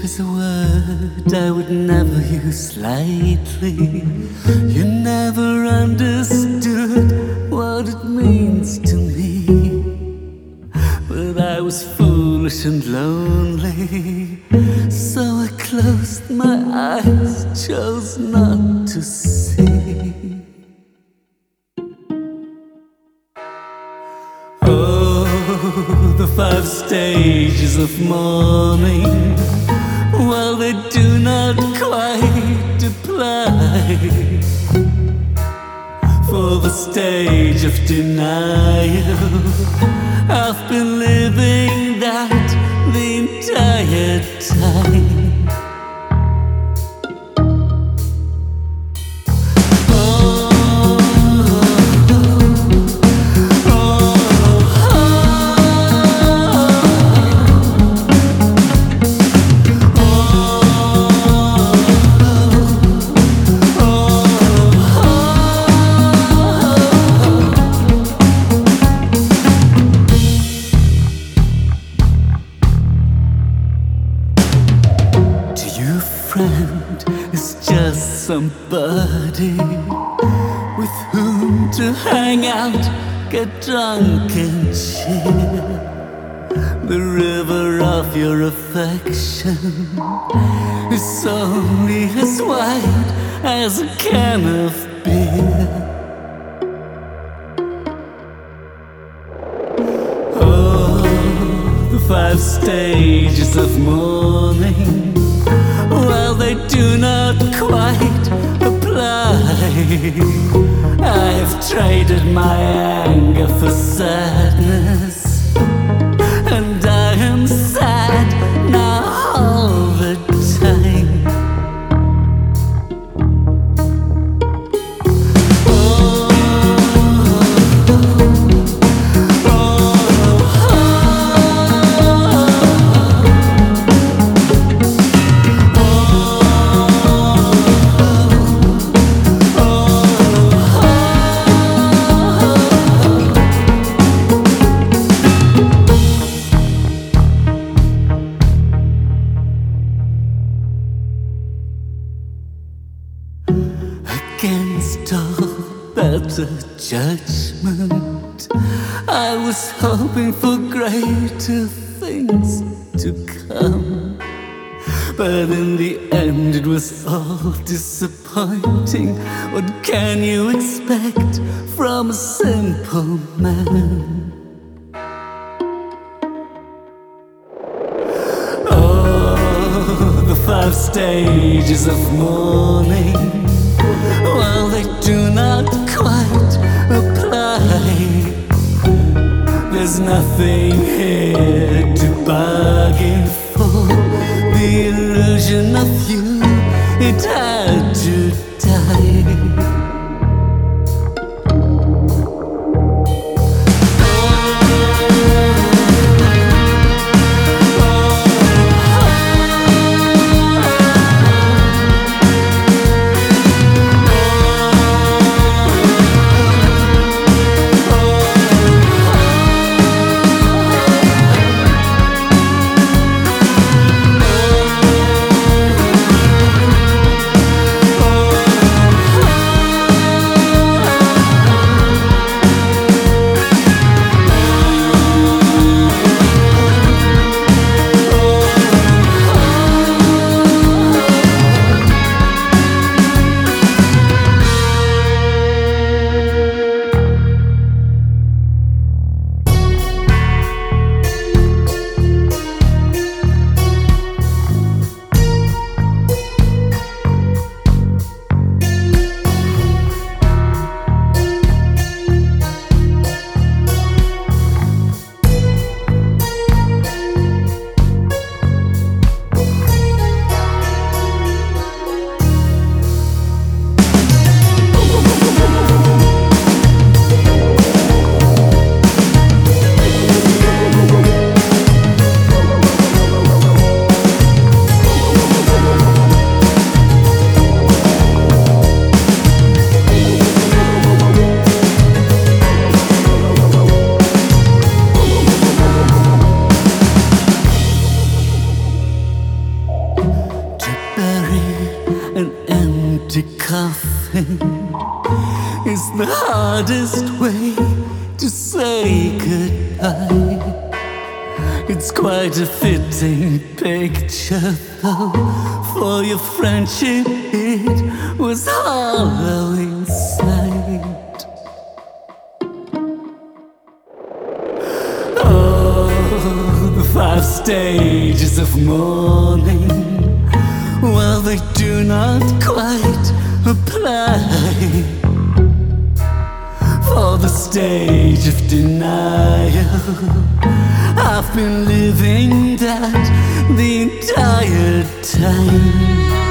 is a word I would never use lightly. You never understood what it means to me. But I was foolish and lonely, so I closed my eyes, chose not to see. Oh, the 5 stages of mourning, well, they do not quite apply for the stage of denial. I've been living that the entire time. Friend is just somebody with whom to hang out, get drunk and chill. The river of your affection is only as wide as a can of beer. Oh, the 5 stages of mourning, well, they do not quite apply. I've traded my anger for sadness, and I am sad now all the time. Against all better judgment, I was hoping for greater things to come. But in the end it was all disappointing. What can you expect from a simple man? Oh, the 5 stages of mourning, well, they do not quite apply. There's nothing here to bargain for. The illusion of you, it had to die. the hardest way to say goodbye. It's quite a fitting picture, though, for your friendship it was hollow inside. Oh, the 5 stages of mourning, well, they do not quite apply for the stage of denial. I've been living that the entire time.